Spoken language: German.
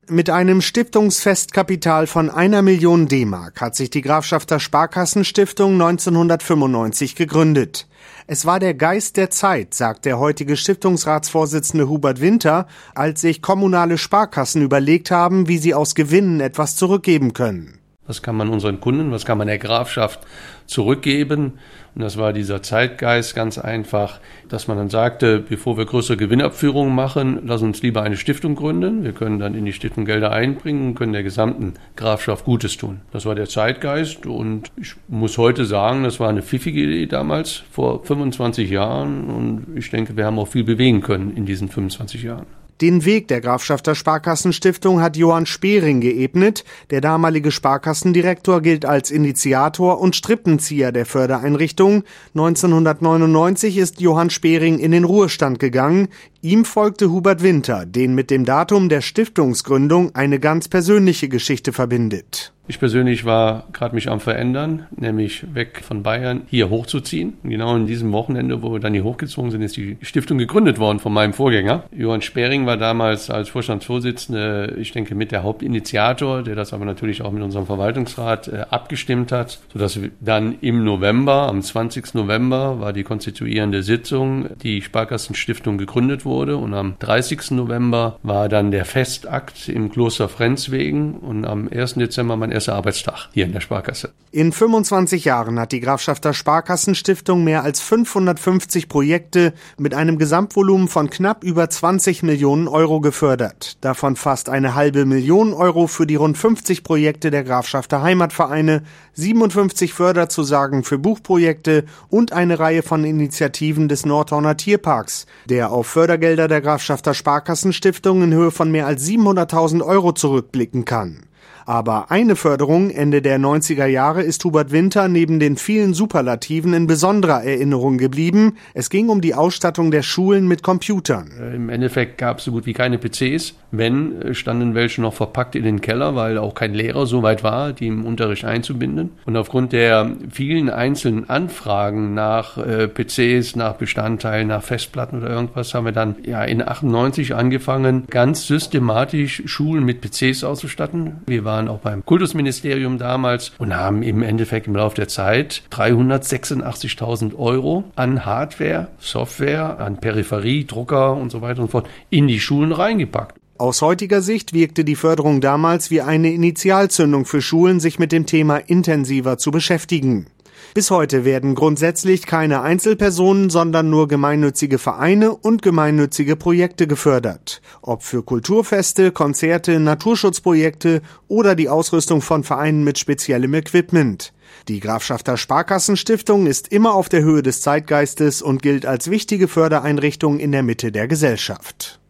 Mit einem Stiftungsfestkapital von 1 Million D-Mark hat sich die Grafschafter Sparkassenstiftung 1995 gegründet. Es war der Geist der Zeit, sagt der heutige Stiftungsratsvorsitzende Hubert Winter, als sich kommunale Sparkassen überlegt haben, wie sie aus Gewinnen etwas zurückgeben können. Was kann man unseren Kunden, was kann man der Grafschaft zurückgeben? Und das war dieser Zeitgeist ganz einfach, dass man dann sagte, bevor wir größere Gewinnabführungen machen, lass uns lieber eine Stiftung gründen. Wir können dann in die Stiftung Gelder einbringen und können der gesamten Grafschaft Gutes tun. Das war der Zeitgeist und ich muss heute sagen, das war eine pfiffige Idee damals, vor 25 Jahren. Und ich denke, wir haben auch viel bewegen können in diesen 25 Jahren. Den Weg der Grafschafter Sparkassenstiftung hat Johann Spering geebnet. Der damalige Sparkassendirektor gilt als Initiator und Strippenzieher der Fördereinrichtung. 1999 ist Johann Spering in den Ruhestand gegangen. Ihm folgte Hubert Winter, den mit dem Datum der Stiftungsgründung eine ganz persönliche Geschichte verbindet. Ich persönlich war gerade mich am Verändern, nämlich weg von Bayern hier hochzuziehen. Und genau in diesem Wochenende, wo wir dann hier hochgezogen sind, ist die Stiftung gegründet worden von meinem Vorgänger. Johann Spering war damals als Vorstandsvorsitzender, ich denke, mit der Hauptinitiator, der das aber natürlich auch mit unserem Verwaltungsrat abgestimmt hat, sodass dann im November, am 20. November, war die konstituierende Sitzung, die Sparkassenstiftung gegründet wurde. Und am 30. November war dann der Festakt im Kloster Frenzwegen und am 1. Dezember mein erster Arbeitstag hier in der Sparkasse. In 25 Jahren hat die Grafschafter Sparkassenstiftung mehr als 550 Projekte mit einem Gesamtvolumen von knapp über 20 Millionen Euro gefördert. Davon fast 1,5 Million Euro für die rund 50 Projekte der Grafschafter Heimatvereine, 57 Förderzusagen für Buchprojekte und eine Reihe von Initiativen des Nordhorner Tierparks, der auf Fördergelder der Grafschafter Sparkassenstiftung in Höhe von mehr als 700.000 Euro zurückblicken kann. Aber eine Förderung Ende der 90er Jahre ist Hubert Winter neben den vielen Superlativen in besonderer Erinnerung geblieben. Es ging um die Ausstattung der Schulen mit Computern. Im Endeffekt gab es so gut wie keine PCs. Wenn, standen welche noch verpackt in den Keller, weil auch kein Lehrer so weit war, die im Unterricht einzubinden. Und aufgrund der vielen einzelnen Anfragen nach PCs, nach Bestandteilen, nach Festplatten oder irgendwas, haben wir dann in 98 angefangen, ganz systematisch Schulen mit PCs auszustatten. Wir waren auch beim Kultusministerium damals und haben im Endeffekt im Laufe der Zeit 386.000 Euro an Hardware, Software, an Peripherie, Drucker und so weiter und so fort in die Schulen reingepackt. Aus heutiger Sicht wirkte die Förderung damals wie eine Initialzündung für Schulen, sich mit dem Thema intensiver zu beschäftigen. Bis heute werden grundsätzlich keine Einzelpersonen, sondern nur gemeinnützige Vereine und gemeinnützige Projekte gefördert. Ob für Kulturfeste, Konzerte, Naturschutzprojekte oder die Ausrüstung von Vereinen mit speziellem Equipment. Die Grafschafter Sparkassenstiftung ist immer auf der Höhe des Zeitgeistes und gilt als wichtige Fördereinrichtung in der Mitte der Gesellschaft.